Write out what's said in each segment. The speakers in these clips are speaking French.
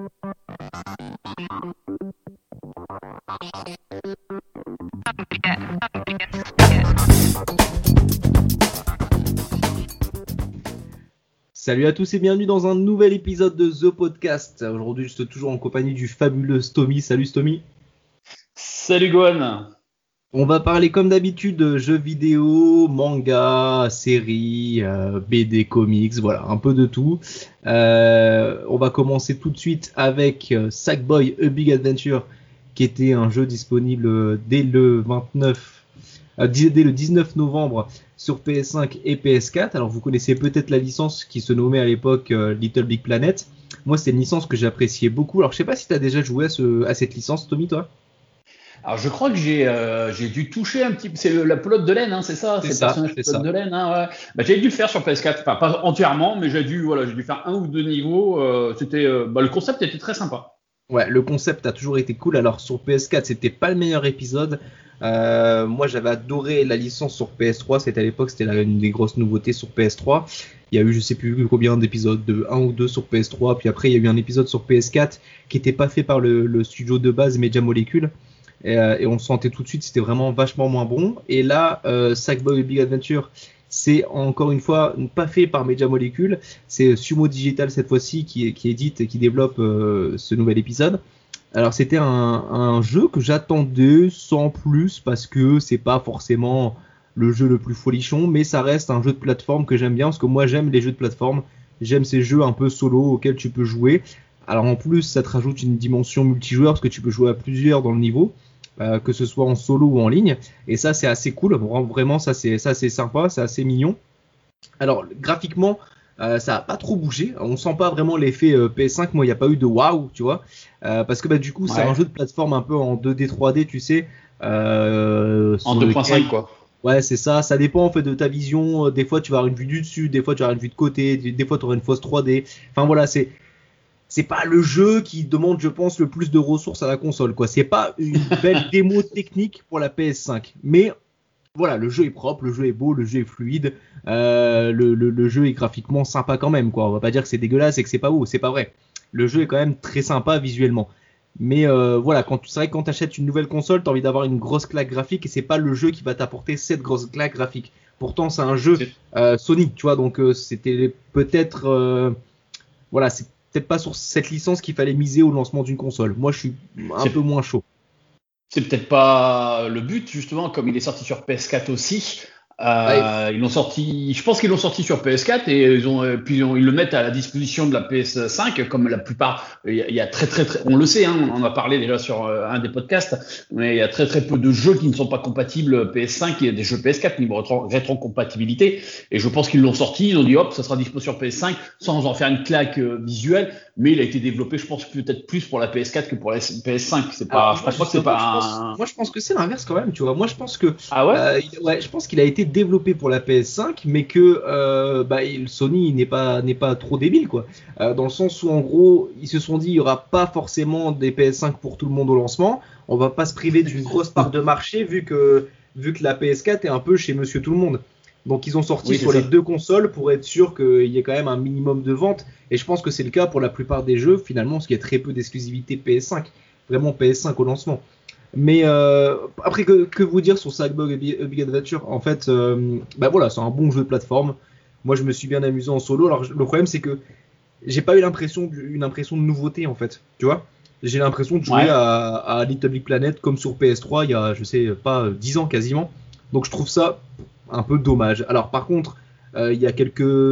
Salut à tous et bienvenue dans un nouvel épisode de The Podcast. Aujourd'hui, je suis toujours en compagnie du fabuleux Stomy. Salut Stomy. Salut Gohan. On va parler comme d'habitude de jeux vidéo, manga, séries, BD, comics, voilà, un peu de tout. On va commencer tout de suite avec Sackboy A Big Adventure, qui était un jeu disponible dès le 19 novembre sur PS5 et PS4. Alors vous connaissez peut-être la licence qui se nommait à l'époque Little Big Planet. Moi c'est une licence que j'appréciais beaucoup. Alors je sais pas si tu as déjà joué à cette licence, Tommy, toi. Alors je crois que j'ai dû toucher un petit peu. C'est la pelote de laine, hein, c'est ça, C'est le ça, personnage c'est pelote ça. de laine. Hein, ouais. Bah, j'ai dû le faire sur PS4, enfin pas entièrement, mais j'ai dû faire un ou deux niveaux. Le concept était très sympa. Ouais, le concept a toujours été cool. Alors sur PS4, c'était pas le meilleur épisode. Moi, j'avais adoré la licence sur PS3. C'était à l'époque, une des grosses nouveautés sur PS3. Il y a eu, je sais plus combien d'épisodes, un ou deux sur PS3. Puis après, il y a eu un épisode sur PS4 qui était pas fait par le studio de base Media Molecule. Et on sentait tout de suite, c'était vraiment vachement moins bon. Et là, Sackboy Big Adventure, c'est encore une fois pas fait par Media Molecule. C'est Sumo Digital cette fois-ci qui édite et qui développe ce nouvel épisode. Alors c'était un jeu que j'attendais sans plus parce que c'est pas forcément le jeu le plus folichon, mais ça reste un jeu de plateforme que j'aime bien parce que moi j'aime les jeux de plateforme, j'aime ces jeux un peu solo auxquels tu peux jouer. Alors en plus ça te rajoute une dimension multijoueur parce que tu peux jouer à plusieurs dans le niveau, que ce soit en solo ou en ligne, et ça c'est assez cool. Vraiment ça c'est sympa, c'est assez mignon. Alors graphiquement ça a pas trop bougé, on sent pas vraiment l'effet PS5. Moi il n'y a pas eu de waouh, tu vois, parce que du coup c'est un Ouais. jeu de plateforme un peu en 2D 3D, tu sais, En sur 2.5 lequel quoi. ouais c'est ça dépend en fait de ta vision. Des fois tu vas avoir une vue du dessus, des fois tu vas avoir une vue de côté, des fois tu auras une fausse 3D. Enfin voilà, c'est pas le jeu qui demande, je pense, le plus de ressources à la console, quoi. C'est pas une belle démo technique pour la PS5, mais voilà, le jeu est propre, le jeu est beau, le jeu est fluide, le jeu est graphiquement sympa quand même, quoi. On va pas dire que c'est dégueulasse et que c'est pas beau, c'est pas vrai. Le jeu est quand même très sympa visuellement. Mais voilà, c'est vrai que quand t'achètes une nouvelle console, t'as envie d'avoir une grosse claque graphique et c'est pas le jeu qui va t'apporter cette grosse claque graphique. Pourtant, c'est un jeu C'est Sony, tu vois, donc c'était peut-être voilà, c'est peut-être pas sur cette licence qu'il fallait miser au lancement d'une console. Moi, je suis un peu c'est moins chaud. c'est peut-être pas le but justement, comme il est sorti sur PS4 aussi. Ouais, Ils l'ont sorti, je pense qu'ils l'ont sorti sur PS4 et ils le mettent à la disposition de la PS5 comme la plupart. Il y a très, on le sait, hein, on en a parlé déjà sur un des podcasts, mais il y a très peu de jeux qui ne sont pas compatibles PS5 et des jeux PS4 niveau rétrocompatibilité. Et je pense qu'ils l'ont sorti, ils ont dit hop, ça sera dispo sur PS5 sans en faire une claque visuelle, mais il a été développé, je pense peut-être plus pour la PS4 que pour la PS5. C'est alors pas, je moi pense pas que c'est justement, pas un. moi je pense que c'est l'inverse quand même, tu vois. Moi je pense que, Ah ouais? ouais, je pense qu'il a été développé pour la PS5, mais que Sony n'est pas trop débile, quoi. Dans le sens où en gros ils se sont dit il y aura pas forcément des PS5 pour tout le monde au lancement. On va pas se priver d'une grosse part de marché vu que la PS4 est un peu chez Monsieur Tout le Monde. Donc ils ont sorti Oui, c'est sur les ça. deux consoles pour être sûr qu'il y ait quand même un minimum de ventes. Et je pense que c'est le cas pour la plupart des jeux finalement, parce qu'il y a très peu d'exclusivité PS5. Vraiment PS5 au lancement. Mais après, que vous dire sur Sackboy A Big Adventure? En fait, voilà, c'est un bon jeu de plateforme. Moi, je me suis bien amusé en solo. Alors, le problème, c'est que j'ai pas eu une impression de nouveauté, en fait. Tu vois? J'ai l'impression de jouer Ouais. à Little Big Planet comme sur PS3 il y a, je sais pas, 10 ans quasiment. Donc, je trouve ça un peu dommage. Alors, par contre, il y a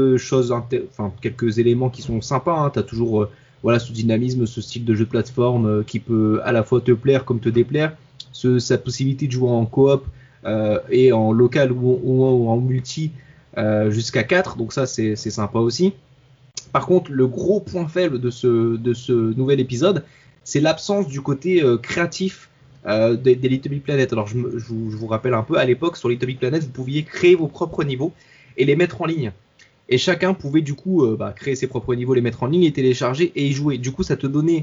quelques éléments qui sont sympas. Hein. T'as toujours voilà, ce dynamisme, ce style de jeu de plateforme qui peut à la fois te plaire comme te déplaire. Sa possibilité de jouer en coop et en local ou en multi jusqu'à 4, donc ça c'est sympa aussi. Par contre, le gros point faible de ce nouvel épisode, c'est l'absence du côté créatif des Little Big Planet. Alors je vous rappelle un peu, à l'époque sur Little Big Planet, vous pouviez créer vos propres niveaux et les mettre en ligne. Et chacun pouvait du coup créer ses propres niveaux, les mettre en ligne, les télécharger et y jouer. Du coup, ça te donnait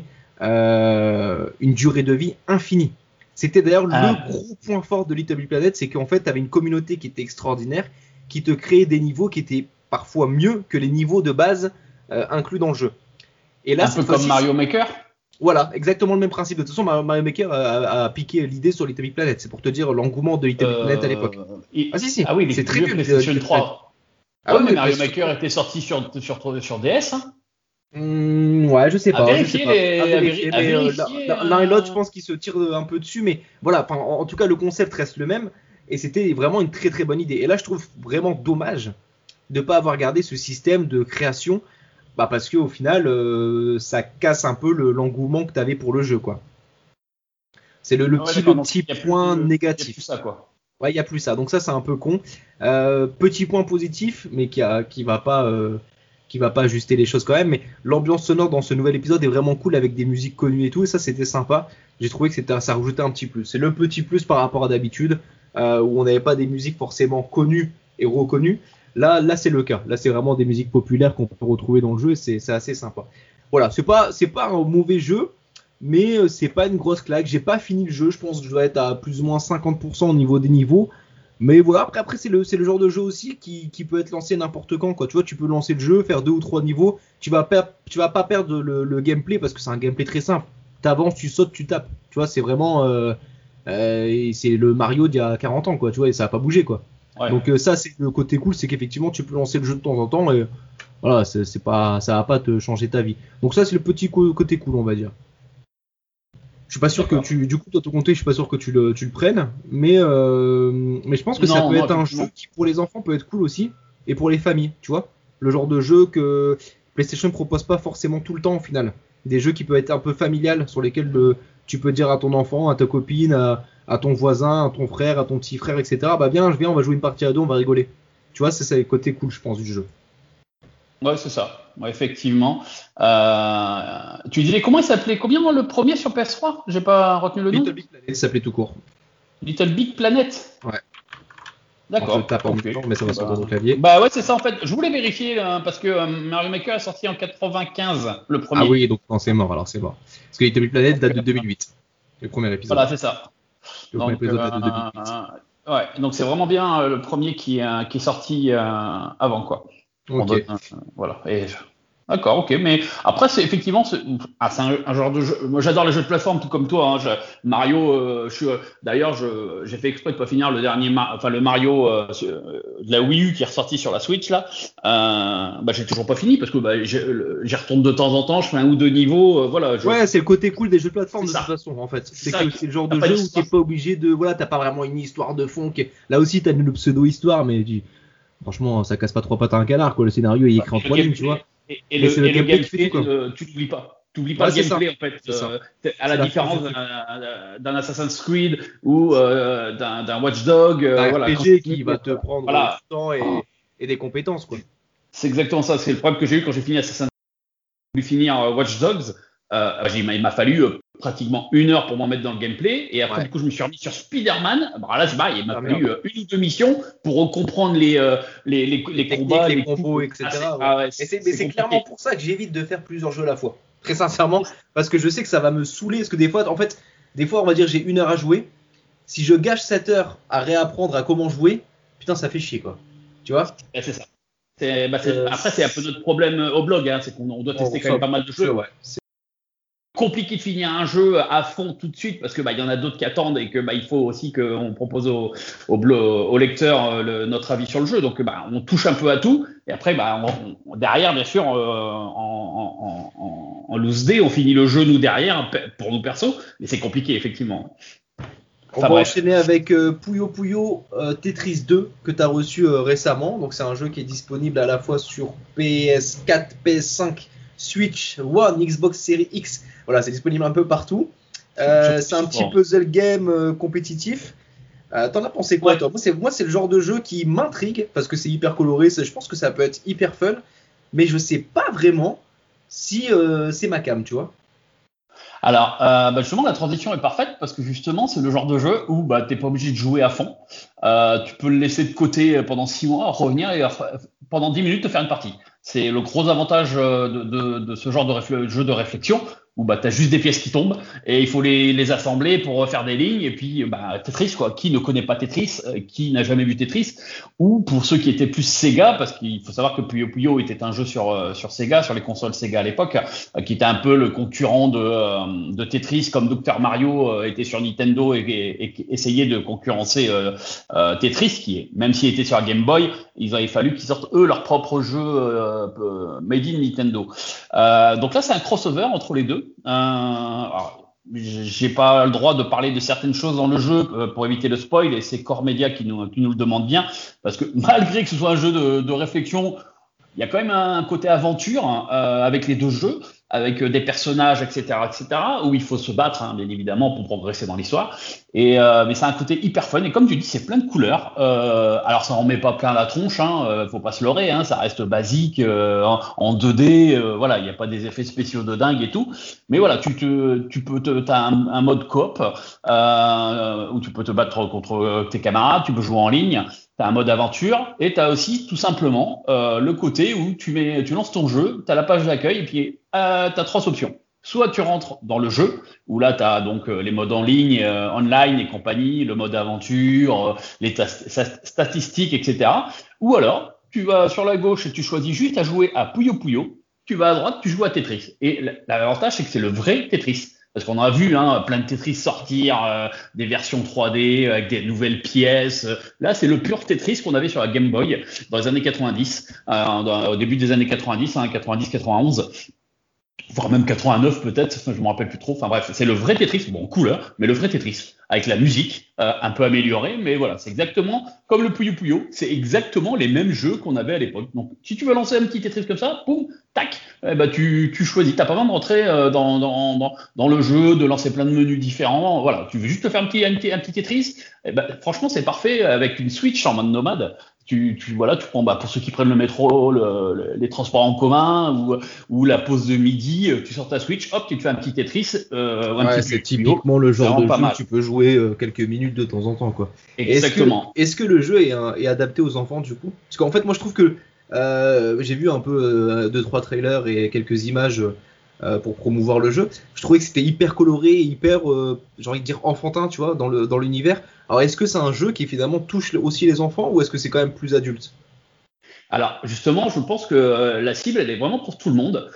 une durée de vie infinie. C'était d'ailleurs le Ah, gros point fort de Little Big Planet, c'est qu'en fait, tu avais une communauté qui était extraordinaire, qui te créait des niveaux qui étaient parfois mieux que les niveaux de base inclus dans le jeu. Et là, un peu cette comme fois-ci, Mario Maker. Voilà, exactement le même principe. De toute façon, Mario Maker a piqué l'idée sur Little Big Planet. C'est pour te dire l'engouement de Little Big Planet à l'époque. Ah si, Ah oui, c'est très vieux vieux PlayStation Little Big Planet. 3. Ah Ouais, ouais, mais mais Mario PlayStation Maker 3. était sorti sur DS. Hein. Ouais, je sais À pas, je sais vérifier, pas. À vérifier, à mais vérifier. l'un et l'autre, je pense qu'ils se tirent un peu dessus, mais voilà, en tout cas, le concept reste le même, et c'était vraiment une très très bonne idée. Et là, je trouve vraiment dommage de ne pas avoir gardé ce système de création, bah parce qu'au final, ça casse un peu l'engouement que tu avais pour le jeu, quoi. C'est le Ah ouais, petit, d'accord, le donc petit il n'y a point y a plus négatif. ça, quoi. Ouais, il y a plus ça. Donc ça, c'est un peu con. Petit point positif, mais qui va pas ajuster les choses quand même. Mais l'ambiance sonore dans ce nouvel épisode est vraiment cool avec des musiques connues et tout. Et ça, c'était sympa. J'ai trouvé que ça rajoutait un petit plus. C'est le petit plus par rapport à d'habitude, où on n'avait pas des musiques forcément connues et reconnues. Là, c'est le cas. Là, c'est vraiment des musiques populaires qu'on peut retrouver dans le jeu. Et c'est assez sympa. Voilà, c'est pas un mauvais jeu, mais c'est pas une grosse claque. J'ai pas fini le jeu, je pense que je dois être à plus ou moins 50% au niveau des niveaux. Mais voilà, après c'est le genre de jeu aussi qui peut être lancé n'importe quand, quoi. Tu vois, tu peux lancer le jeu, faire 2 ou 3 niveaux, tu vas pas perdre le gameplay parce que c'est un gameplay très simple. T'avances, tu sautes, tu tapes. Tu vois, c'est vraiment c'est le Mario d'il y a 40 ans, quoi, tu vois, et ça a pas bougé, quoi. Ouais. Donc ça, c'est le côté cool, c'est qu'effectivement tu peux lancer le jeu de temps en temps et voilà, c'est pas, ça va pas te changer ta vie. Donc ça, c'est le petit côté cool, on va dire. Je suis pas sûr que D'accord. du coup, toi, ton compte, je suis pas sûr que tu le prennes, mais je pense que ça Non, peut non, être un jeu effectivement. qui, pour les enfants, peut être cool aussi, et pour les familles, tu vois. Le genre de jeu que PlayStation ne propose pas forcément tout le temps, au final. Des jeux qui peuvent être un peu familial, sur lesquels tu peux dire à ton enfant, à ta copine, à ton voisin, à ton frère, à ton petit frère, etc. Bah viens, on va jouer une partie à deux, on va rigoler. Tu vois, c'est ça le côté cool, je pense, du jeu. Ouais, c'est ça. Ouais, effectivement. Tu disais comment il s'appelait? Combien le premier sur PS3? J'ai pas retenu le Little nom. Big Planet s'appelait tout court. Little Big Planet. Ouais. Alors je le D'accord. tape en même Ok. temps, mais ça va Bah, s'entendre au clavier. bah ouais, c'est ça en fait. Je voulais vérifier parce que Mario Maker est sorti en 95, le Ah premier. oui, donc non, c'est mort, alors c'est mort. Parce que Little Big Planet Donc, date de 2008, le premier épisode. voilà, c'est ça. Le premier Donc, épisode date de 2008. ouais, donc c'est vraiment bien le premier qui est sorti avant, quoi. On Ok. donne, voilà. D'accord, ok. Mais après, c'est effectivement, c'est un genre de jeu. Moi, j'adore les jeux de plateforme, tout comme toi. Hein. Mario, d'ailleurs, j'ai fait exprès de pas finir le dernier, enfin le Mario de la Wii U qui est ressorti sur la Switch là. Bah, j'ai toujours pas fini parce que bah, j'y retourne de temps en temps. Je fais 1 ou 2 niveaux. Voilà, Ouais, c'est le côté cool des jeux de plateforme c'est de toute ça. façon, en fait. C'est C'est ça. que c'est le genre T'as de pas jeu où t'es d'histoire. pas obligé de. Voilà, t'as pas vraiment une histoire de fond. Là aussi, t'as une pseudo-histoire, mais franchement, ça casse pas trois pattes à un canard, quoi. Le scénario est écrit en Et le 3 lignes, tu vois. gameplay, et Mais c'est le le gameplay qui fait tout, gameplay, quoi. tu l'oublies pas. Tu n'oublies pas Ouais, le c'est ça. gameplay en fait. C'est ça. À C'est la la force du différence truc. d'un Assassin's Creed ou d'un Watch Dog. Un Voilà, quand RPG j'ai fini, qui va te prendre du voilà, temps et des compétences, quoi. c'est exactement ça. C'est le problème que j'ai eu quand j'ai fini Assassin's Creed, finir Watch Dogs. Il m'a fallu pratiquement 1 heure pour m'en mettre dans le gameplay. Et après, Ouais. du coup, je me suis remis sur Spider-Man. Bah, là, c'est pareil. Il m'a Ah fallu merde. 1 ou 2 missions pour comprendre Les les techniques, combats, les les coups. combos, etc. Ouais. Ah ouais, Mais c'est c'est clairement compliqué. pour ça que j'évite de faire plusieurs jeux à la fois. Très sincèrement, parce que je sais que ça va me saouler. Parce que des fois, en fait, on va dire j'ai 1 heure à jouer. Si je gâche 7 heures à réapprendre à comment jouer, putain, ça fait chier, quoi. Tu vois. C'est ça. Après, c'est un peu C'est- notre problème au blog, hein, c'est qu'on doit tester quand même pas mal de c'est jeux. ouais. Compliqué de finir un jeu à fond tout de suite parce que bah il y en a d'autres qui attendent et que bah il faut aussi qu'on propose au lecteur notre avis sur le jeu. Donc bah on touche un peu à tout et après bah derrière bien sûr en loose day on finit le jeu nous derrière pour nous perso, mais c'est compliqué effectivement. On Enfin va bref. enchaîner avec Puyo Puyo Tetris 2 que tu as reçu récemment. Donc c'est un jeu qui est disponible à la fois sur PS4, PS5, Switch One, Xbox Series X. Voilà, c'est disponible un peu partout. C'est un petit puzzle game compétitif. T'en as pensé quoi, Ouais. toi? Moi, c'est le genre de jeu qui m'intrigue parce que c'est hyper coloré. Je pense que ça peut être hyper fun, mais je sais pas vraiment si c'est ma cam, tu vois. Alors, bah justement, la transition est parfaite parce que justement, c'est le genre de jeu où bah, tu n'es pas obligé de jouer à fond. Tu peux le laisser de côté pendant 6 mois, revenir et pendant 10 minutes te faire une partie. C'est le gros avantage de ce genre de jeu de réflexion où t'as juste des pièces qui tombent et il faut les assembler pour faire des lignes. Et puis Tetris, quoi. Qui ne connaît pas Tetris, qui n'a jamais vu Tetris? Ou pour ceux qui étaient plus Sega, parce qu'il faut savoir que Puyo Puyo était un jeu sur Sega, sur les consoles Sega à l'époque, qui était un peu le concurrent de Tetris, comme Dr Mario était sur Nintendo et essayait de concurrencer Tetris, même s'il était sur la Game Boy, il avait fallu qu'ils sortent eux leur propre jeu made in Nintendo. Donc là, c'est un crossover entre les deux. Alors, j'ai pas le droit de parler de certaines choses dans le jeu pour éviter le spoil, et c'est Core Media qui nous le demande bien, parce que malgré que ce soit un jeu de réflexion, il y a quand même un côté aventure avec les deux jeux, avec des personnages, etc., où il faut se battre, bien évidemment, pour progresser dans l'histoire. Mais c'est un côté hyper fun. Et comme tu dis, c'est plein de couleurs. Alors, ça en met pas plein la tronche, faut pas se leurrer, ça reste basique, en 2D. Voilà, il n'y a pas des effets spéciaux de dingue et tout. Mais voilà, t'as un mode coop où tu peux te battre contre tes camarades, tu peux jouer en ligne. T'as un mode aventure et t'as aussi tout simplement le côté où tu lances ton jeu, t'as la page d'accueil et puis t'as 3 options. Soit tu rentres dans le jeu où là t'as donc les modes en ligne, online et compagnie, le mode aventure, les statistiques, etc. Ou alors tu vas sur la gauche et tu choisis juste à jouer à Puyo Puyo. Tu vas à droite, tu joues à Tetris. Et l'avantage c'est que c'est le vrai Tetris. Parce qu'on a vu plein de Tetris sortir, des versions 3D avec des nouvelles pièces. Là, c'est le pur Tetris qu'on avait sur la Game Boy dans les années 90, au début des années 90, 90-91, voire même 89 peut-être, je me rappelle plus trop. Enfin bref, c'est le vrai Tetris, bon, couleur, mais le vrai Tetris, avec la musique un peu améliorée. Mais voilà, c'est exactement comme le Puyo Puyo, c'est exactement les mêmes jeux qu'on avait à l'époque. Donc, si tu veux lancer un petit Tetris comme ça, boum, tac, tu choisis. T'as pas besoin de rentrer dans le jeu, de lancer plein de menus différents. Voilà, tu veux juste te faire un petit Tetris. Franchement, c'est parfait avec une Switch en mode nomade. Tu prends, pour ceux qui prennent le métro, les transports en commun ou la pause de midi, tu sors ta Switch, hop, tu te fais un petit Tetris. C'est typiquement le genre de jeu que tu peux jouer quelques minutes de temps en temps, quoi. Exactement. Est-ce que le jeu est adapté aux enfants, du coup? Parce qu'en fait, moi, je trouve que j'ai vu un peu 2-3 trailers et quelques images pour promouvoir le jeu. Je trouvais que c'était hyper coloré, hyper, j'ai envie de dire enfantin, tu vois, dans l'univers. Alors, est-ce que c'est un jeu qui finalement touche aussi les enfants, ou est-ce que c'est quand même plus adulte? Alors, justement, je pense que la cible, elle est vraiment pour tout le monde.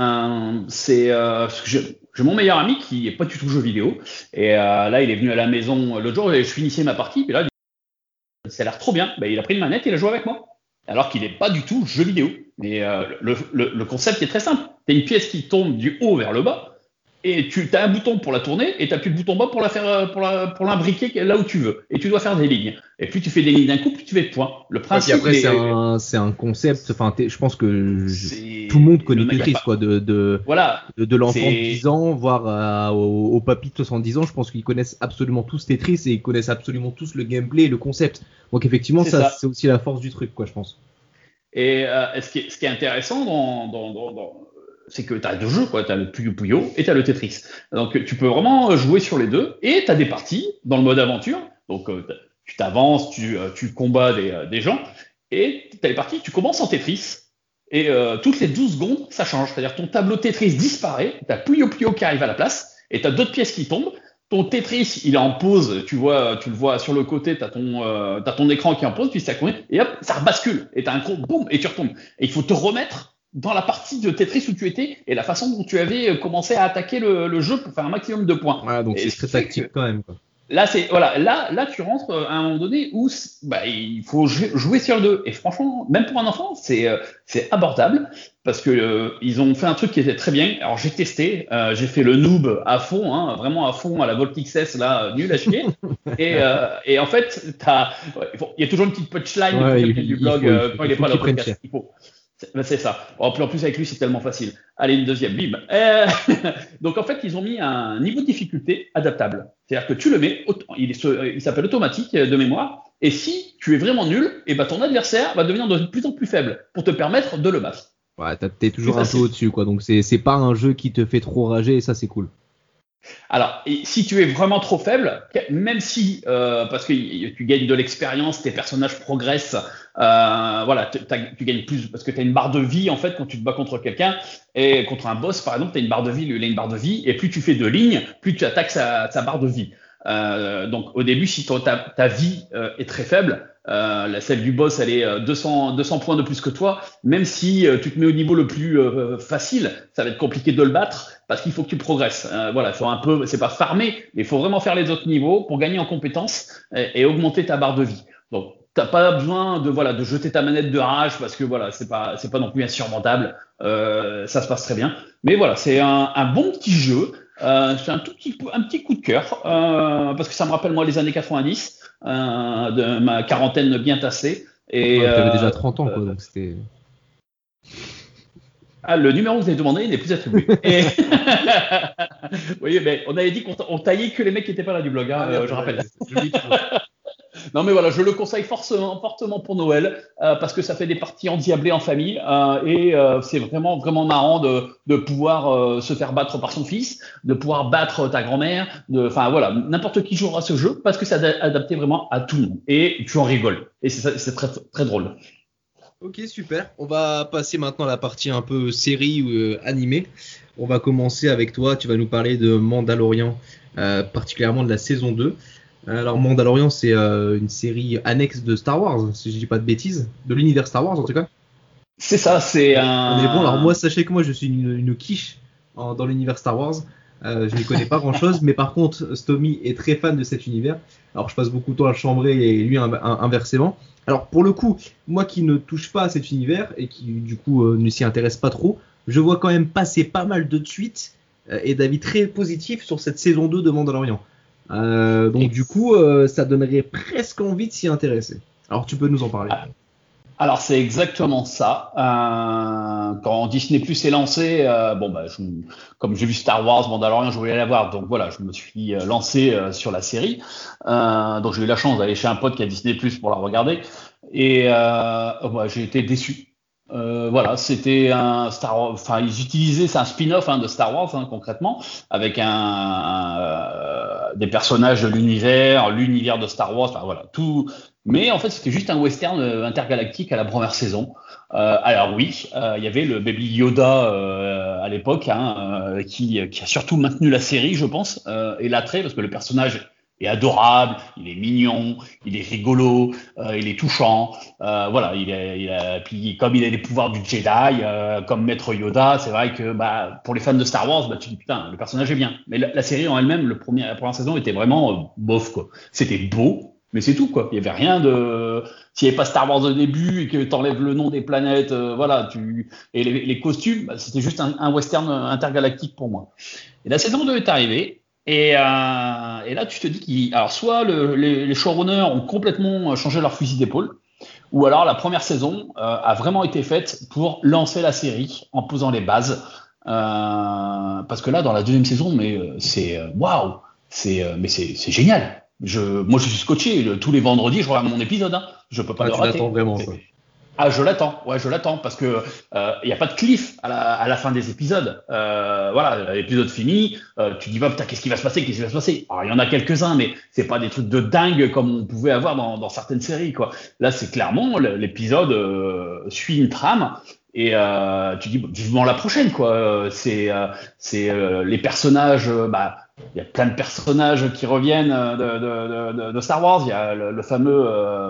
J'ai mon meilleur ami qui est pas du tout jeu vidéo, et là, il est venu à la maison l'autre jour, et je finissais ma partie, puis là, ça a l'air trop bien. Il a pris une manette et il a joué avec moi. Alors qu'il n'est pas du tout jeu vidéo. Mais le concept est très simple. Tu as une pièce qui tombe du haut vers le bas, et tu as un bouton pour la tourner, et tu n'as plus de bouton bas pour l'imbriquer là où tu veux. Et tu dois faire des lignes. Et plus tu fais des lignes d'un coup, plus tu fais de points. Le principe. Et puis après, c'est un concept. Enfin, je pense que tout le monde connaît Tetris, quoi. De l'enfant de 10 ans, voire au papy de 70 ans, je pense qu'ils connaissent absolument tous Tetris et ils connaissent absolument tous le gameplay et le concept. Donc effectivement, c'est aussi la force du truc, quoi, je pense. Et ce qui est intéressant c'est que tu as 2 jeux, quoi. Tu as le Puyo Puyo et tu as le Tetris. Donc tu peux vraiment jouer sur les deux, et tu as des parties dans le mode aventure. Donc tu t'avances, tu combats des gens, et tu as les parties, tu commences en Tetris, et toutes les 12 secondes, ça change. C'est-à-dire ton tableau Tetris disparaît, tu as Puyo Puyo qui arrive à la place, et tu as d'autres pièces qui tombent. Ton Tetris, il est en pause, tu le vois sur le côté, t'as ton écran qui est en pause, puis ça continue, et hop, ça rebascule, et t'as un gros boum, et tu retombes. Et il faut te remettre dans la partie de Tetris où tu étais, et la façon dont tu avais commencé à attaquer le jeu pour faire un maximum de points. Ouais, donc c'est très tactique quand même, quoi. Là, là, tu rentres à un moment donné où il faut jouer sur le 2. Et franchement, même pour un enfant, c'est abordable, parce que ils ont fait un truc qui était très bien. Alors j'ai testé, j'ai fait le noob à fond, vraiment à fond, à la Volt XS, là, nul à chier. Et en fait, il y a toujours une petite punchline pour quelqu'un du blog quand il est pas là au podcast. C'est ça. En plus, avec lui, c'est tellement facile. Allez, une deuxième, bim. Donc, en fait, ils ont mis un niveau de difficulté adaptable. C'est-à-dire que tu le mets, il s'appelle automatique de mémoire. Et si tu es vraiment nul, ton adversaire va devenir de plus en plus faible pour te permettre de le battre. Ouais, t'es toujours un peu au-dessus, quoi. Donc, c'est pas un jeu qui te fait trop rager, et ça, c'est cool. Alors, si tu es vraiment trop faible, même si, parce que tu gagnes de l'expérience, tes personnages progressent, voilà, tu gagnes plus parce que tu as une barre de vie en fait quand tu te bats contre quelqu'un et contre un boss par exemple, tu as une barre de vie, lui il a une barre de vie et plus tu fais de lignes, plus tu attaques sa barre de vie. Donc au début, si ta vie est très faible, celle du boss elle est 200 points de plus que toi, même si tu te mets au niveau le plus facile, ça va être compliqué de le battre parce qu'il faut que tu progresses. Voilà, faut un peu, c'est pas farmer, mais il faut vraiment faire les autres niveaux pour gagner en compétences et augmenter ta barre de vie. Donc t'as pas besoin de jeter ta manette de rage parce que voilà, c'est pas non plus insurmontable. Ça se passe très bien. Mais voilà, c'est un bon petit jeu. C'est un petit coup de cœur parce que ça me rappelle moi les années 90 de ma quarantaine bien tassée. Et tu avais déjà 30 ans, quoi, donc c'était. Ah, le numéro que vous avez demandé n'est plus attribué. Et... vous voyez, mais on avait dit qu'on taillait que les mecs qui n'étaient pas là du blog, hein, je rappelle. Non, mais voilà, je le conseille fortement pour Noël parce que ça fait des parties endiablées en famille et c'est vraiment, vraiment marrant de pouvoir se faire battre par son fils, de pouvoir battre ta grand-mère, enfin voilà, n'importe qui jouera à ce jeu parce que c'est adapté vraiment à tout le monde et tu en rigoles et c'est très, très drôle. Ok, super. On va passer maintenant à la partie un peu série ou animée. On va commencer avec toi. Tu vas nous parler de Mandalorian, particulièrement de la saison 2. Alors Mandalorian, c'est une série annexe de Star Wars, si je dis pas de bêtises, de l'univers Star Wars en tout cas. C'est ça, c'est un. On est bon. Alors moi, sachez que moi, je suis une quiche dans l'univers Star Wars. Je n'y connais pas grand-chose, mais par contre, Stomy est très fan de cet univers. Alors je passe beaucoup de temps à le chambrer et lui inversement. Alors pour le coup, moi qui ne touche pas à cet univers et qui du coup ne s'y intéresse pas trop, je vois quand même passer pas mal de tweets et d'avis très positifs sur cette saison 2 de Mandalorian. Donc du coup, ça donnerait presque envie de s'y intéresser. Alors tu peux nous en parler. Alors c'est exactement ça. Quand Disney Plus est lancé, comme j'ai vu Star Wars, Mandalorian, je voulais la voir, donc voilà, je me suis lancé sur la série. Donc j'ai eu la chance d'aller chez un pote qui a Disney Plus pour la regarder, et j'ai été déçu. Voilà, c'était un Star Wars, enfin ils utilisaient, c'est un spin-off de Star Wars concrètement, avec des personnages de l'univers de Star Wars, enfin voilà, tout. Mais en fait, c'était juste un western intergalactique à la première saison. Alors oui, il y avait le Baby Yoda à l'époque, qui a surtout maintenu la série, je pense, et l'attrait, parce que le personnage est adorable, il est mignon, il est rigolo, il est touchant. Voilà, puis comme il a les pouvoirs du Jedi, comme Maître Yoda, c'est vrai que pour les fans de Star Wars, tu dis putain, le personnage est bien. Mais la série en elle-même, la première saison était vraiment bof quoi. C'était beau. Mais c'est tout, quoi. Il y avait rien de. S'il n'y avait pas Star Wars au début et que tu enlèves le nom des planètes, voilà, et les costumes, c'était juste un western intergalactique pour moi. Et la saison 2 est arrivée. Et là, tu te dis alors soit les showrunners ont complètement changé leur fusil d'épaule, ou alors la première saison a vraiment été faite pour lancer la série en posant les bases. Parce que là, dans la deuxième saison, c'est waouh, mais c'est génial. Moi, je suis scotché. Tous les vendredis, je regarde mon épisode. Je peux pas le rater. Tu l'attends vraiment, quoi. Ah, je l'attends. Ouais, je l'attends parce que y a pas de cliff à la fin des épisodes. Voilà, l'épisode fini, tu dis pas putain, qu'est-ce qui va se passer, qu'est-ce qui va se passer. Alors il y en a quelques-uns, mais c'est pas des trucs de dingue comme on pouvait avoir dans certaines séries, quoi. Là, c'est clairement l'épisode suit une trame. Et tu dis vivement la prochaine, quoi. C'est les personnages. Il y a plein de personnages qui reviennent de Star Wars. Il y a le fameux.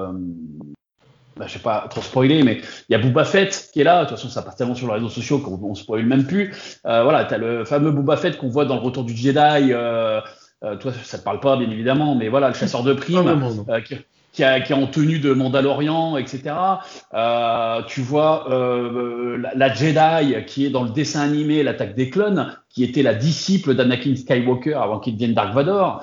Je vais pas trop spoiler, mais il y a Boba Fett qui est là. De toute façon, ça passe tellement sur les réseaux sociaux qu'on spoil même plus. Voilà, t'as le fameux Boba Fett qu'on voit dans le Retour du Jedi. Toi, ça te parle pas, bien évidemment, mais voilà, le chasseur de primes qui est en tenue de Mandalorian, etc. Tu vois la Jedi qui est dans le dessin animé L'Attaque des Clones, qui était la disciple d'Anakin Skywalker avant qu'il devienne Dark Vador.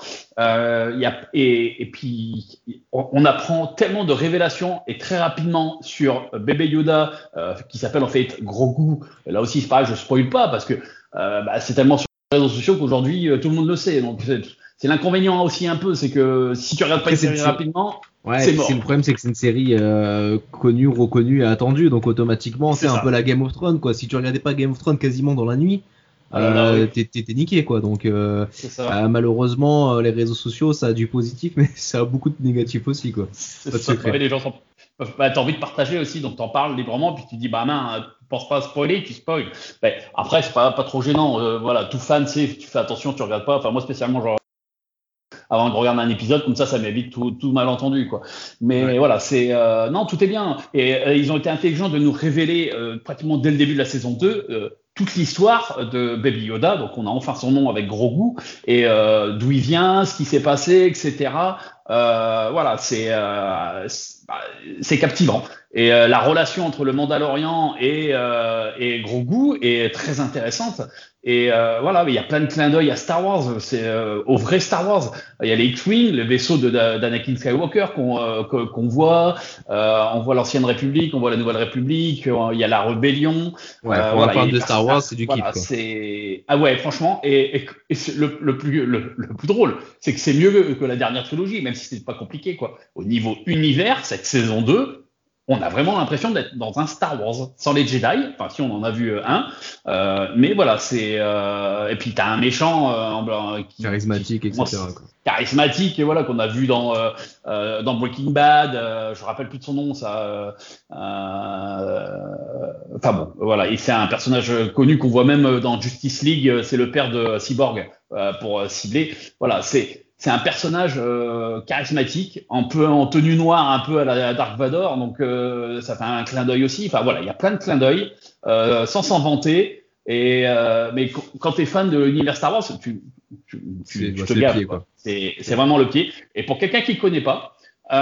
Et puis on apprend tellement de révélations et très rapidement sur Bébé Yoda qui s'appelle en fait Grogu. Là aussi c'est pareil, je spoil pas parce que c'est tellement sur les réseaux sociaux qu'aujourd'hui tout le monde le sait. Donc c'est l'inconvénient aussi un peu, c'est que si tu regardes pas une série rapidement, c'est mort. Le problème c'est que c'est une série connue, reconnue et attendue, donc automatiquement c'est un peu la Game of Thrones quoi. Si tu regardais pas Game of Thrones quasiment dans la nuit, Oui. t'es niqué quoi. Donc C'est ça. malheureusement les réseaux sociaux ça a du positif mais ça a beaucoup de négatif aussi quoi. C'est Pas de ça. Ouais, secret. les gens sont. Bah, t'as envie de partager aussi, donc t'en parles librement, puis tu dis, bah mince, tu penses pas à spoiler, tu spoil. Ben, après, c'est pas trop gênant. Voilà, tout fan, tu fais attention, tu regardes pas. Enfin, moi spécialement, genre, avant de regarder un épisode, comme ça m'évite tout malentendu, quoi. Ouais. Mais voilà, non, tout est bien. Et ils ont été intelligents de nous révéler pratiquement dès le début de la saison 2 toute l'histoire de Baby Yoda. Donc on a enfin son nom avec Grogu et d'où il vient, ce qui s'est passé, etc. Voilà, c'est captivant. Et la relation entre le Mandalorian et Grogu est très intéressante. Et voilà, il y a plein de clins d'œil à Star Wars, c'est au vrai Star Wars. Il y a les X-Wing, le vaisseau d'Anakin Skywalker qu'on voit. On voit l'ancienne République, on voit la Nouvelle République. Il y a la rébellion. Ouais, pour un Voilà, il y a fan les de Star Wars, personnages. c'est du kiff Voilà, quoi. c'est ah ouais, franchement. Et c'est le plus drôle, c'est que c'est mieux que la dernière trilogie, même si c'est pas compliqué quoi. Au niveau univers, cette saison 2 on a vraiment l'impression d'être dans un Star Wars sans les Jedi. Enfin, si on en a vu un, mais voilà, et puis t'as un méchant Charismatique, moi, etc. quoi. charismatique et voilà qu'on a vu dans Breaking Bad. Je me rappelle plus de son nom, ça. Enfin bon, voilà, et c'est un personnage connu qu'on voit même dans Justice League. C'est le père de Cyborg pour cibler. Voilà, c'est un personnage charismatique, un peu en tenue noire, un peu à la Dark Vador, donc ça fait un clin d'œil aussi. Enfin voilà, il y a plein de clins d'œil, sans s'en vanter. Mais quand tu es fan de l'univers Star Wars, tu te C'est le gaves, pied quoi. quoi. C'est vraiment le pied. Et pour quelqu'un qui ne connaît pas,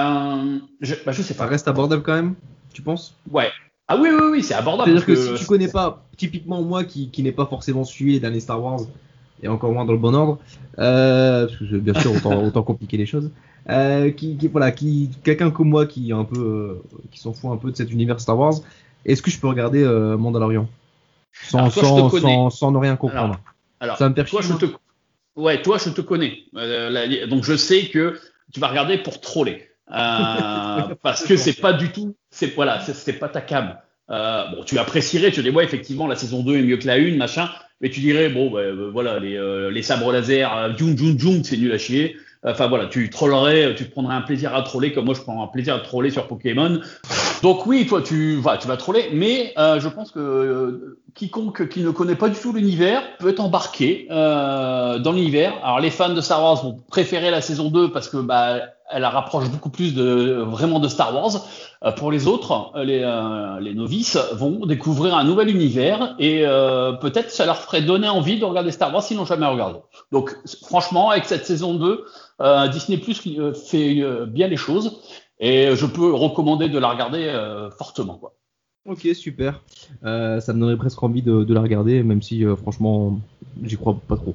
je sais Ça pas. reste abordable quand même, tu penses? Ouais. Ah oui, oui, oui, c'est abordable parce C'est-à-dire que si que tu connais pas, typiquement moi qui n'ai pas forcément suivi les derniers Star Wars, et encore moins dans le bon ordre, parce que bien sûr autant compliquer les choses, voilà, quelqu'un comme moi qui est un peu, qui s'en fout un peu de cet univers Star Wars, est-ce que je peux regarder Mandalorian alors toi, je te connais. sans ne rien Alors, comprendre? alors Ça va me faire toi, chier moi. toi, je te connais. Donc, je sais que tu vas regarder pour troller. Parce que c'est pas du tout, voilà, c'est pas ta cam. Bon, tu apprécierais, tu dis, ouais, effectivement, la saison 2 est mieux que la 1, machin, mais tu dirais, bon, voilà, les sabres laser, djoum, djoum, djoum, c'est nul à chier. Enfin, voilà, tu trollerais, tu te prendrais un plaisir à troller, comme moi, je prends un plaisir à troller sur Pokémon. Donc oui, toi tu vas troller, mais je pense que quiconque qui ne connaît pas du tout l'univers peut être embarqué dans l'univers. Alors les fans de Star Wars vont préférer la saison 2 parce que elle la rapproche beaucoup plus vraiment de Star Wars. Pour les autres, les novices vont découvrir un nouvel univers et peut-être ça leur ferait donner envie de regarder Star Wars s'ils n'ont jamais regardé. Donc franchement, avec cette saison 2, Disney Plus fait bien les choses. Et je peux recommander de la regarder fortement, quoi. Ok, super. Ça me donnerait presque envie de la regarder, même si franchement, j'y crois pas trop.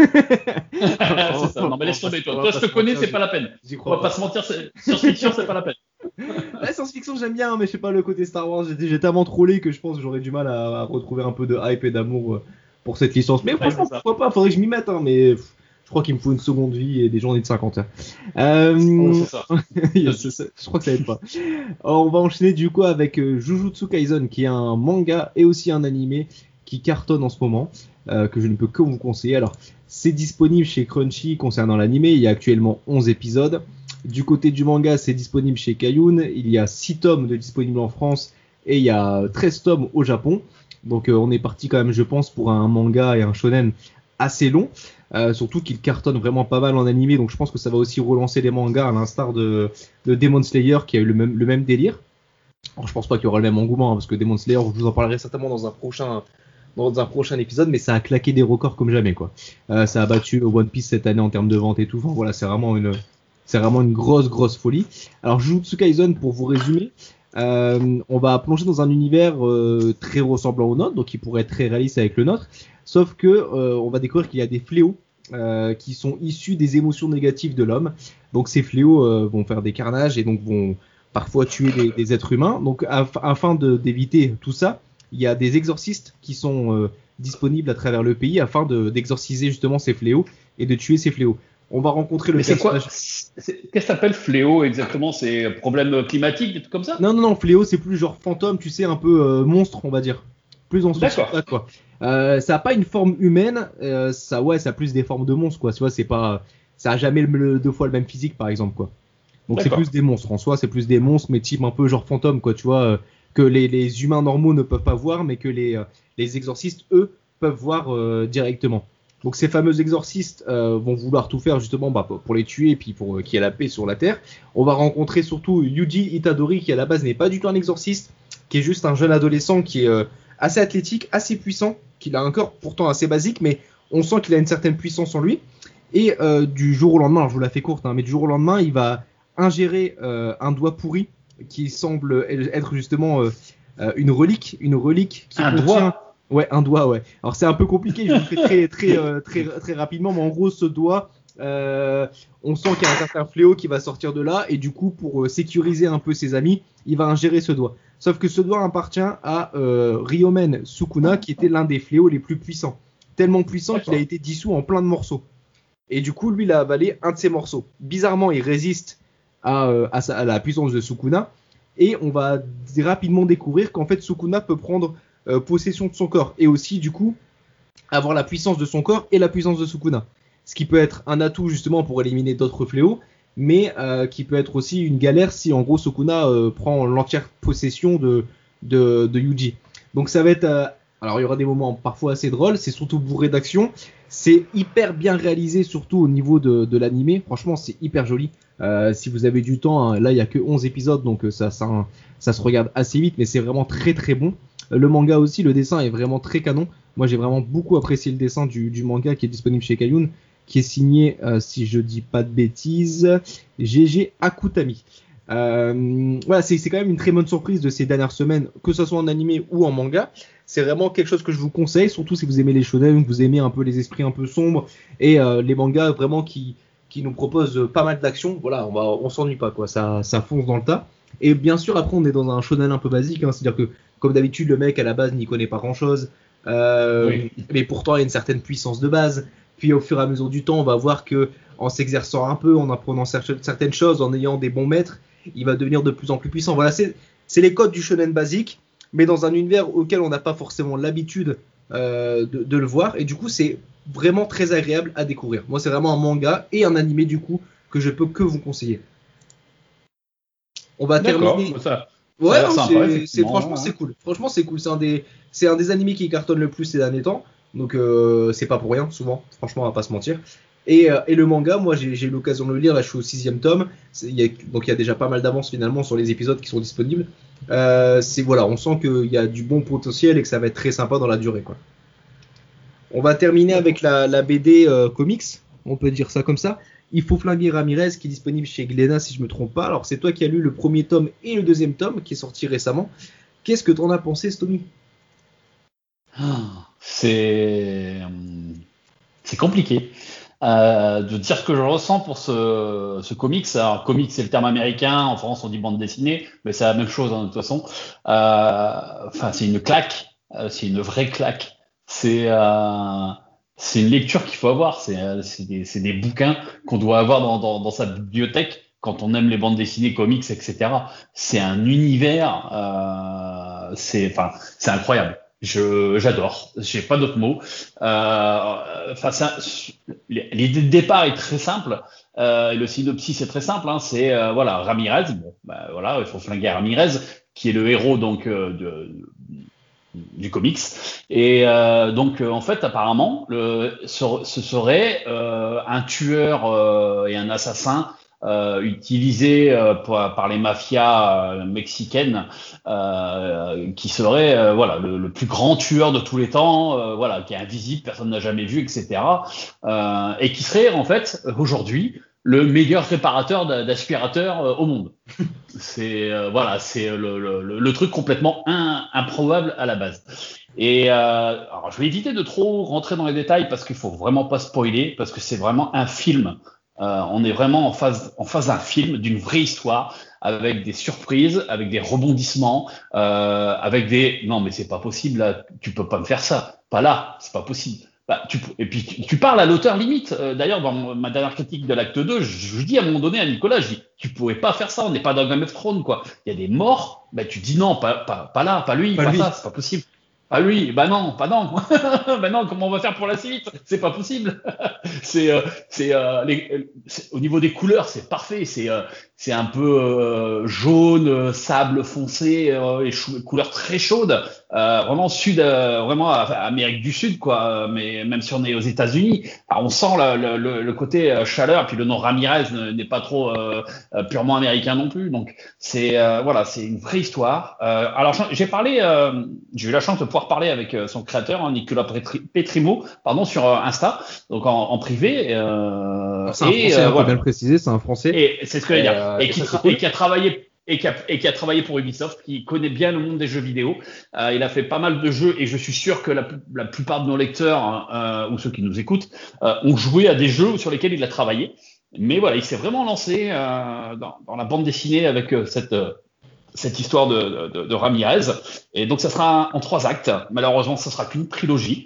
C'est ça. Non, mais laisse tomber, toi. Toi, je te connais, c'est pas la peine. J'y On va crois pas pas. se mentir, science-fiction, c'est pas la peine. La science-fiction, j'aime bien, mais je sais pas, le côté Star Wars, j'ai tellement trollé que je pense que j'aurais du mal à retrouver un peu de hype et d'amour pour cette licence. Mais Ouais, c'est franchement, ça. pourquoi pas, faudrait que je m'y mette, hein, mais je crois qu'il me faut une seconde vie et des journées de 50 heures. Ouais, Euh... c'est ça. je crois que ça aide pas. Alors, on va enchaîner du coup avec Jujutsu Kaisen, qui est un manga et aussi un animé qui cartonne en ce moment, que je ne peux que vous conseiller. Alors, c'est disponible chez Crunchy concernant l'animé, il y a actuellement 11 épisodes. Du côté du manga, c'est disponible chez Kayun, il y a 6 tomes de disponibles en France et il y a 13 tomes au Japon. Donc on est parti quand même, je pense, pour un manga et un shonen assez long. Surtout qu'il cartonne vraiment pas mal en animé, donc je pense que ça va aussi relancer les mangas à l'instar de Demon Slayer qui a eu le même délire. Alors, je pense pas qu'il y aura le même engouement, hein, parce que Demon Slayer, je vous en parlerai certainement dans un prochain épisode, mais ça a claqué des records comme jamais, quoi. Ça a battu One Piece cette année en termes de vente et tout. Enfin, voilà, c'est vraiment une grosse folie. Alors, Jujutsu Kaisen, pour vous résumer, on va plonger dans un univers très ressemblant au nôtre, donc qui pourrait être très réaliste avec le nôtre, sauf que on va découvrir qu'il y a des fléaux qui sont issus des émotions négatives de l'homme. Donc ces fléaux vont faire des carnages et donc vont parfois tuer des êtres humains. Donc afin d'éviter tout ça, il y a des exorcistes qui sont disponibles à travers le pays afin d'exorciser justement ces fléaux et de tuer ces fléaux. On va rencontrer le Mais c'est quoi personnage. Qu'est-ce que t'appelles fléau exactement? C'est problème climatique, des trucs comme ça? Non, fléau, c'est plus genre fantôme, tu sais, un peu monstre, on va dire. plus dans ce D'accord. sens-là, quoi. Ça a pas une forme humaine, ça a plus des formes de monstres, quoi. Tu vois, ça a jamais deux fois le même physique, par exemple, quoi. Donc c'est D'accord. plus des monstres en soi, c'est plus des monstres, mais type un peu genre fantôme, quoi. Tu vois, que les humains normaux ne peuvent pas voir, mais que les exorcistes, eux, peuvent voir directement. Donc ces fameux exorcistes vont vouloir tout faire justement pour les tuer et puis pour qu'il y ait la paix sur la terre. On va rencontrer surtout Yuji Itadori qui à la base n'est pas du tout un exorciste, qui est juste un jeune adolescent qui est assez athlétique, assez puissant, qui a un corps pourtant assez basique, mais on sent qu'il a une certaine puissance en lui. Et du jour au lendemain, alors je vous la fais courte, hein, mais du jour au lendemain, il va ingérer un doigt pourri qui semble être justement une relique qui Un contient... doigt. Ouais, un doigt, ouais. Alors c'est un peu compliqué, je vous le fais très rapidement, mais en gros ce doigt, on sent qu'il y a un certain fléau qui va sortir de là, et du coup pour sécuriser un peu ses amis, il va ingérer ce doigt. Sauf que ce doigt appartient à Ryomen Sukuna, qui était l'un des fléaux les plus puissants. Tellement puissant qu'il a été dissous en plein de morceaux. Et du coup, lui, il a avalé un de ces morceaux. Bizarrement, il résiste à la puissance de Sukuna, et on va rapidement découvrir qu'en fait Sukuna peut prendre possession de son corps et aussi du coup avoir la puissance de son corps et la puissance de Sukuna, ce qui peut être un atout justement pour éliminer d'autres fléaux, mais qui peut être aussi une galère si en gros Sukuna prend l'entière possession de Yuji. Donc ça va être alors il y aura des moments parfois assez drôles, c'est surtout bourré d'action, c'est hyper bien réalisé surtout au niveau de l'animé, franchement c'est hyper joli. Si vous avez du temps, hein, là il y a que 11 épisodes donc ça se regarde assez vite, mais c'est vraiment très très bon. Le manga aussi, le dessin est vraiment très canon. Moi, j'ai vraiment beaucoup apprécié le dessin du manga qui est disponible chez Kayun, qui est signé, si je dis pas de bêtises, GG Akutami. Voilà, c'est quand même une très bonne surprise de ces dernières semaines, que ce soit en animé ou en manga. C'est vraiment quelque chose que je vous conseille, surtout si vous aimez les shonen, que vous aimez un peu les esprits un peu sombres et les mangas vraiment qui nous proposent pas mal d'action. Voilà, on s'ennuie pas, quoi. Ça fonce dans le tas. Et bien sûr, après, on est dans un shonen un peu basique, hein, c'est-à-dire que comme d'habitude, le mec à la base n'y connaît pas grand-chose, Oui. mais pourtant il y a une certaine puissance de base. Puis au fur et à mesure du temps, on va voir que en s'exerçant un peu, en apprenant certaines choses, en ayant des bons maîtres, il va devenir de plus en plus puissant. Voilà, c'est les codes du shonen basique, mais dans un univers auquel on n'a pas forcément l'habitude de le voir. Et du coup, c'est vraiment très agréable à découvrir. Moi, c'est vraiment un manga et un animé du coup que je peux que vous conseiller. On va terminer. D'accord. Ça Ouais, a l'air sympa, effectivement. franchement c'est cool. Franchement c'est cool. C'est un des animés qui cartonne le plus ces derniers temps. Donc c'est pas pour rien souvent. Franchement on va pas se mentir. Et le manga, moi j'ai eu l'occasion de le lire. Là je suis au 6e tome. Donc il y a déjà pas mal d'avance finalement sur les épisodes qui sont disponibles. Voilà, on sent qu'il y a du bon potentiel et que ça va être très sympa dans la durée, quoi. On va terminer avec la BD comics. On peut dire ça comme ça. Il faut flinguer Ramirez qui est disponible chez Glénat si je me trompe pas. Alors c'est toi qui as lu le premier tome et le deuxième tome qui est sorti récemment. Qu'est-ce que t'en as pensé, Stomy? C'est compliqué de dire ce que je ressens pour ce comics. Alors, comics, c'est le terme américain. En France, on dit bande dessinée, mais c'est la même chose, hein, de toute façon. Enfin, c'est une claque. C'est une vraie claque. C'est une lecture qu'il faut avoir. C'est des bouquins qu'on doit avoir dans sa bibliothèque quand on aime les bandes dessinées, comics, etc. C'est un univers. C'est incroyable. J'adore. J'ai pas d'autres mots. Enfin, l'idée de départ est très simple. Le synopsis est très simple. Hein, c'est voilà, Ramirez. Bon, voilà, il faut flinguer Ramirez, qui est le héros donc du comics. Et donc, en fait, apparemment, ce serait un tueur et un assassin utilisé par les mafias mexicaines, qui serait voilà le plus grand tueur de tous les temps, voilà, qui est invisible, personne n'a jamais vu, etc. Et qui serait en fait aujourd'hui le meilleur réparateur d'aspirateurs au monde. C'est voilà, c'est le truc complètement improbable à la base. Et alors, je vais éviter de trop rentrer dans les détails parce qu'il faut vraiment pas spoiler, parce que c'est vraiment un film. On est vraiment en phase d'un film, d'une vraie histoire, avec des surprises, avec des rebondissements, avec des non mais c'est pas possible là, tu peux pas me faire ça, pas là, c'est pas possible. Et puis tu parles à l'auteur limite. D'ailleurs, dans ma dernière critique de l'acte 2, je dis à un moment donné à Nicolas, je dis, tu pouvais pas faire ça, on n'est pas dans Game of Thrones, quoi. Il y a des morts, tu dis non, pas là, pas lui, pas ça, c'est pas possible. Ah lui, bah non, pas non. Bah non, comment on va faire pour la suite? C'est pas possible. Au niveau des couleurs, c'est parfait. C'est un peu jaune, sable foncé, couleurs très chaudes. Vraiment vraiment Amérique du Sud, quoi. Mais même si on est aux États-Unis, on sent le côté chaleur. Puis le nom Ramirez n'est pas trop purement américain non plus. Donc voilà, c'est une vraie histoire. Alors j'ai eu la chance de pouvoir parler avec son créateur, hein, Nicolas Petrimo, pardon, sur Insta, donc en privé. C'est un Français, faut bien le préciser, c'est un Français. Et c'est ce que je veux dire. Et Qui a travaillé qui a travaillé pour Ubisoft, qui connaît bien le monde des jeux vidéo. Il a fait pas mal de jeux et je suis sûr que la plupart de nos lecteurs ou ceux qui nous écoutent ont joué à des jeux sur lesquels il a travaillé. Mais voilà, il s'est vraiment lancé dans la bande dessinée avec cette histoire de Ramirez. Et donc, ça sera en 3 actes. Malheureusement, ça sera qu'une trilogie.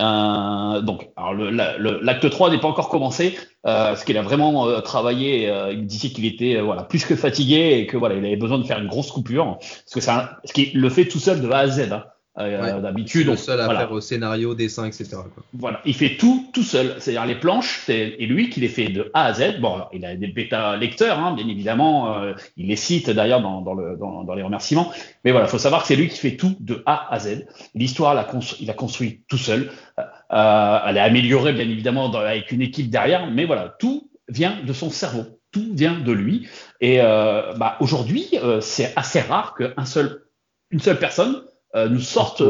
L'acte 3 n'est pas encore commencé, parce qu'il a vraiment travaillé. Il disait qu'il était plus que fatigué et que il avait besoin de faire une grosse coupure, parce que ce qu'il le fait tout seul de A à Z. Hein. D'habitude, c'est le seul à faire au scénario, dessin, etc. quoi. Voilà, il fait tout seul. C'est-à-dire les planches, c'est lui qui les fait de A à Z. Bon, alors, il a des bêta lecteurs, hein, bien évidemment. Il les cite d'ailleurs dans les remerciements. Mais voilà, faut savoir que c'est lui qui fait tout de A à Z. L'histoire, il a construit tout seul. Elle est améliorée, bien évidemment, avec une équipe derrière. Mais voilà, tout vient de son cerveau. Tout vient de lui. Et aujourd'hui, c'est assez rare une seule personne nous sortent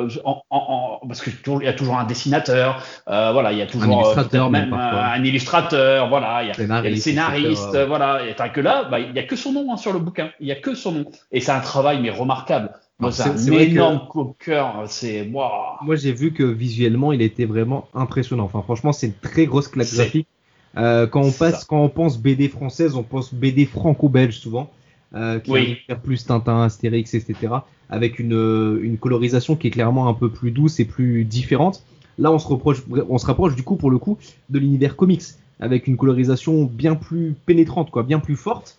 parce que il y a toujours un dessinateur, il y a toujours un illustrateur, il y a le scénariste, et tant que là, il y a que son nom sur le bouquin, il y a que son nom, et c'est un travail mais remarquable. Moi, c'est un énorme coup de cœur, c'est wow. Moi, j'ai vu que visuellement, il était vraiment impressionnant. Enfin, franchement, c'est une très grosse claque graphique. Quand on pense BD française, on pense BD franco-belge souvent. Qui arrive à faire plus Tintin, Astérix, etc. avec une colorisation qui est clairement un peu plus douce et plus différente. Là, on se rapproche du coup, pour le coup, de l'univers comics, avec une colorisation bien plus pénétrante, quoi, bien plus forte.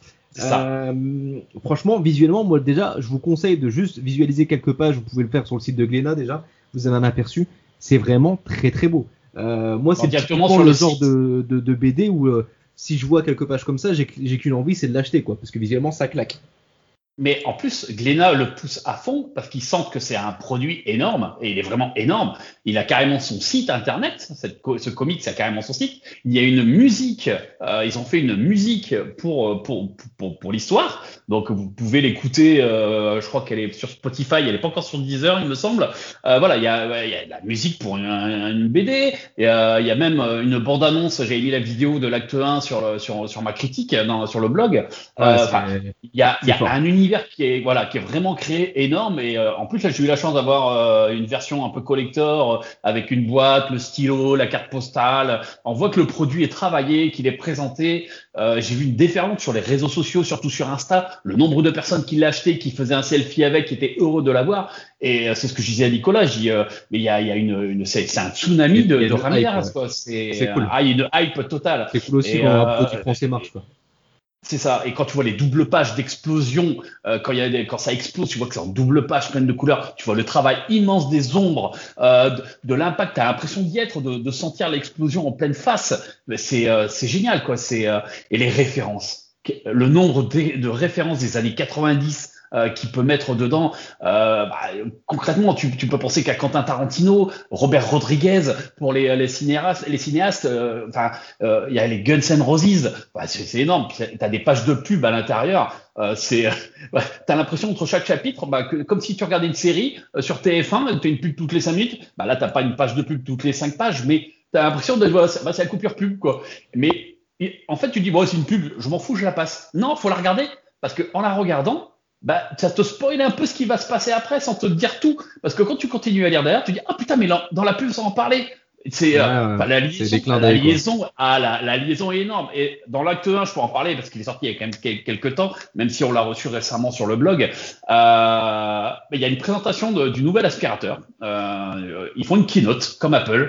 Franchement, visuellement, moi déjà, je vous conseille de juste visualiser quelques pages. Vous pouvez le faire sur le site de Glénat déjà. Vous avez un aperçu. C'est vraiment très très beau. Moi, c'est typiquement le genre de BD où si je vois quelques pages comme ça, j'ai qu'une envie, c'est de l'acheter, quoi, parce que visuellement, ça claque. Mais en plus, Glénat le pousse à fond parce qu'il sent que c'est un produit énorme, et il est vraiment énorme. Il a carrément son site internet, ce comics a carrément son site. Il y a une musique, ils ont fait une musique pour l'histoire. Donc vous pouvez l'écouter, je crois qu'elle est sur Spotify, elle est pas encore sur Deezer, il me semble. Il y a de la musique pour une BD, il y a même une bande-annonce, j'ai mis la vidéo de l'acte 1 sur ma critique sur le blog. Il y a un univers qui est vraiment créé énorme, et en plus là j'ai eu la chance d'avoir une version un peu collector avec une boîte, le stylo, la carte postale. On voit que le produit est travaillé, qu'il est présenté. J'ai vu une déferlante sur les réseaux sociaux, surtout sur Insta, le nombre de personnes qui l'achetaient, qui faisaient un selfie avec, qui étaient heureux de l'avoir. Et c'est ce que je disais à Nicolas, mais il y a c'est un tsunami de Ramirez, quoi. C'est cool. Il y a une hype totale. C'est cool aussi quand un produit français marche, quoi. C'est ça. Et quand tu vois les doubles pages d'explosion, quand ça explose, tu vois que c'est en double page pleine de couleurs. Tu vois le travail immense des ombres, de l'impact. T'as l'impression d'y être, de sentir l'explosion en pleine face. Mais c'est génial, quoi. Et les références, le nombre de références des années 90. Qui peut mettre dedans. Concrètement, tu peux penser qu'à Quentin Tarantino, Robert Rodriguez pour les cinéastes. Il y a les Guns N' Roses. C'est énorme. T'as des pages de pub à l'intérieur. T'as l'impression entre chaque chapitre, comme si tu regardais une série sur TF1, t'as une pub toutes les 5 minutes. Là, t'as pas une page de pub toutes les 5 pages, mais t'as l'impression de c'est la coupure pub, quoi. Mais en fait, tu dis c'est une pub, je m'en fous, je la passe. Non, faut la regarder parce que en la regardant, ça te spoil un peu ce qui va se passer après sans te dire tout. Parce que quand tu continues à lire derrière, tu dis putain, mais dans la pub, ça en parlait. La liaison est énorme. Et dans l'acte 1, je peux en parler parce qu'il est sorti il y a quand même quelques temps, même si on l'a reçu récemment sur le blog. Il y a une présentation du nouvel aspirateur. Ils font une keynote comme Apple.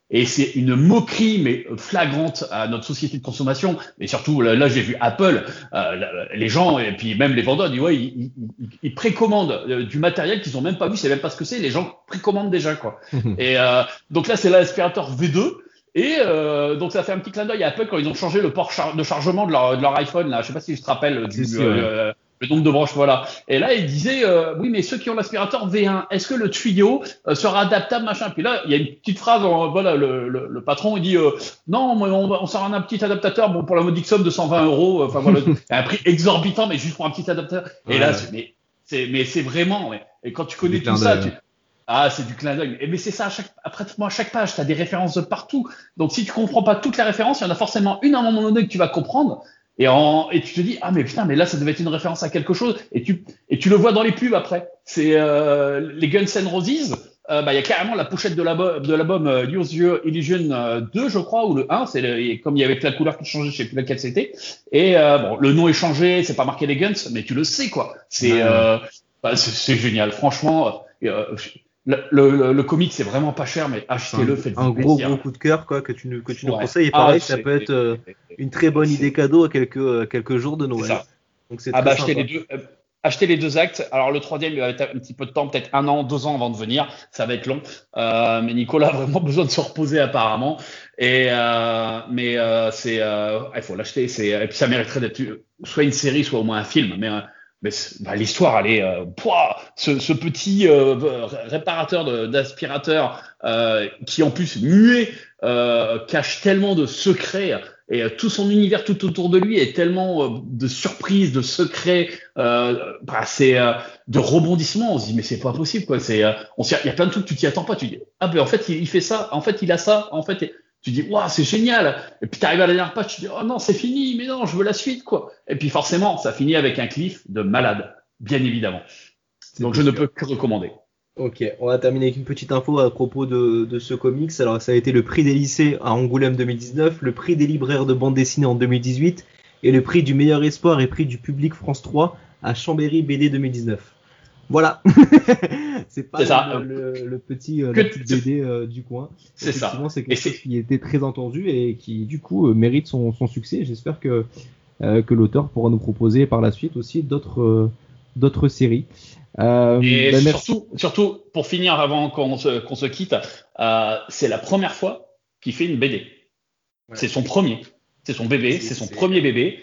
Et c'est une moquerie, mais flagrante à notre société de consommation. Mais surtout, là j'ai vu Apple, les gens, et puis même les vendeurs, disent, ouais, ils précommandent du matériel qu'ils ont même pas vu, c'est même pas ce que c'est, les gens précommandent déjà, quoi. Et donc là, c'est l'aspirateur V2. Et donc ça fait un petit clin d'œil à Apple quand ils ont changé le port de chargement de leur iPhone, là. Je sais pas si je te rappelle le nombre de branches, voilà. Et là, il disait, oui, mais ceux qui ont l'aspirateur V1, est-ce que le tuyau sera adaptable, machin? Puis là, il y a une petite phrase, voilà, le patron, il dit, non, mais on sort un petit adaptateur, bon, pour la modique somme de 120 €, enfin voilà, un prix exorbitant, mais juste pour un petit adaptateur. Et là, c'est vraiment, et quand tu connais tout ça, c'est du clin d'œil. Mais c'est ça, pratiquement à chaque page, tu as des références de partout. Donc si tu comprends pas toutes les références, il y en a forcément une à un moment donné que tu vas comprendre. Et tu te dis, ah mais putain, mais là ça devait être une référence à quelque chose. Et tu le vois dans les pubs après. C'est les Guns N' Roses. Il y a carrément la pochette de l'album Use Your Illusion 2, je crois, ou le 1. Comme il y avait la couleur qui changeait, je sais plus laquelle c'était. Et le nom est changé, c'est pas marqué les Guns, mais tu le sais quoi. C'est génial, franchement. Le comic c'est vraiment pas cher, mais achetez-le, faites-vous un gros plaisir. coup de cœur quoi que tu nous conseilles. Et pareil, ça peut être une très bonne idée cadeau à quelques jours de Noël. Donc c'est très sympa. Achetez les deux actes. Alors le troisième, il va être un petit peu de temps, peut-être 1 an, 2 ans avant de venir. Ça va être long. Mais Nicolas a vraiment besoin de se reposer apparemment. Il faut l'acheter. Et puis ça mériterait d'être soit une série, soit au moins un film. Mais l'histoire, elle est ce petit réparateur d'aspirateur qui en plus muet cache tellement de secrets. Et tout son univers tout autour de lui est tellement de surprises, de secrets, de rebondissements. On se dit mais c'est pas possible quoi. Il y a plein de trucs tu t'y attends pas. Tu dis en fait il fait ça, en fait il a ça, en fait tu dis waouh c'est génial. Et puis t'arrives à la dernière page, tu dis oh non c'est fini, mais non je veux la suite quoi. Et puis forcément ça finit avec un cliff de malade, bien évidemment. Donc je ne peux que recommander. Ok, on va terminer avec une petite info à propos de ce comics. Alors, ça a été le prix des lycées à Angoulême 2019, le prix des libraires de bande dessinée en 2018 et le prix du meilleur espoir et prix du public France 3 à Chambéry BD 2019. Voilà. C'est pas le petit BD du coin. C'est ça. C'est quelque chose qui était très entendu et qui, du coup, mérite son succès. J'espère que l'auteur pourra nous proposer par la suite aussi d'autres séries. Surtout, pour finir avant qu'on se quitte, c'est la première fois qu'il fait une BD. Ouais. C'est son premier. C'est son bébé, c'est son premier bébé.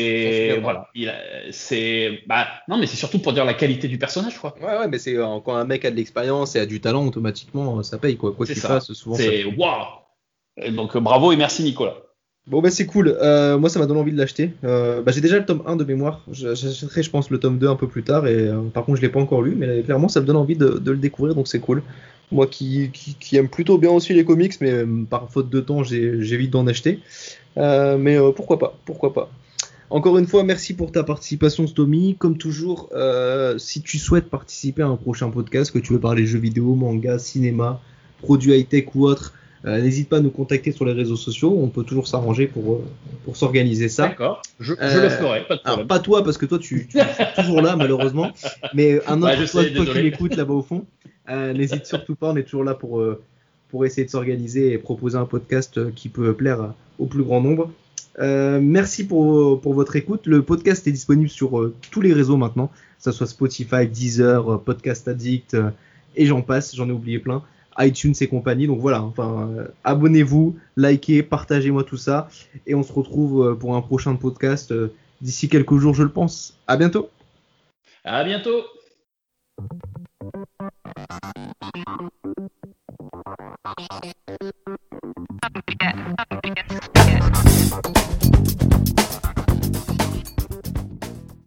Non, mais c'est surtout pour dire la qualité du personnage, quoi. Ouais, mais c'est quand un mec a de l'expérience et a du talent, automatiquement, ça paye, quoi. Quoi qu'il fasse, souvent. C'est waouh. Donc bravo et merci Nicolas. Bon c'est cool, moi ça m'a donné envie de l'acheter. J'ai déjà le tome 1 de mémoire, j'achèterai je pense le tome 2 un peu plus tard et par contre je l'ai pas encore lu, mais clairement ça me donne envie de le découvrir donc c'est cool. Moi qui aime plutôt bien aussi les comics mais par faute de temps j'évite d'en acheter. Mais pourquoi pas. Encore une fois merci pour ta participation Stomy, comme toujours si tu souhaites participer à un prochain podcast, que tu veux parler jeux vidéo, manga, cinéma, produits high-tech ou autre, n'hésite pas à nous contacter sur les réseaux sociaux, on peut toujours s'arranger pour s'organiser ça. D'accord, je le ferai, pas de problème. Alors, pas toi, parce que toi tu es toujours là malheureusement, mais un autre toi qui l'écoutes là-bas au fond, n'hésite surtout pas, on est toujours là pour essayer de s'organiser et proposer un podcast qui peut plaire au plus grand nombre. Merci pour votre écoute, le podcast est disponible sur tous les réseaux maintenant, que ce soit Spotify, Deezer, Podcast Addict et j'en passe, j'en ai oublié plein. iTunes et compagnie, donc voilà, abonnez-vous, likez, partagez-moi tout ça et on se retrouve pour un prochain podcast d'ici quelques jours je le pense. À bientôt. À bientôt.